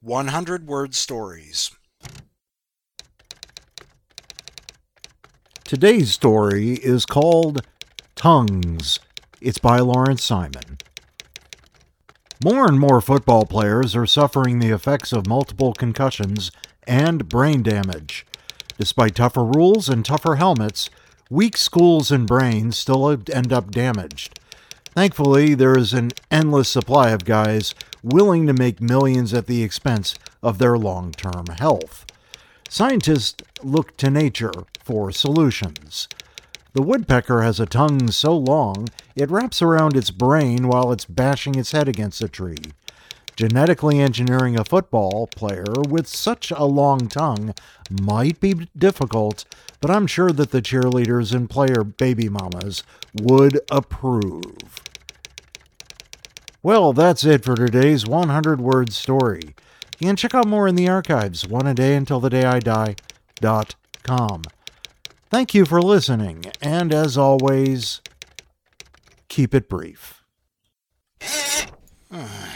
100-word stories. Today's story is called Tongues. It's by Lawrence Simon. More and more football players are suffering the effects of multiple concussions and brain damage. Despite tougher rules and tougher helmets, weak schools and brains still end up damaged. Thankfully, there is an endless supply of guys willing to make millions at the expense of their long-term health. Scientists look to nature for solutions. The woodpecker has a tongue so long it wraps around its brain while it's bashing its head against a tree. Genetically engineering a football player with such a long tongue might be difficult, but I'm sure that the cheerleaders and player baby mamas would approve. Well, that's it for today's 100-word story. You can check out more in the archives, oneadayuntilthedayidie.com. Thank you for listening, and as always, keep it brief.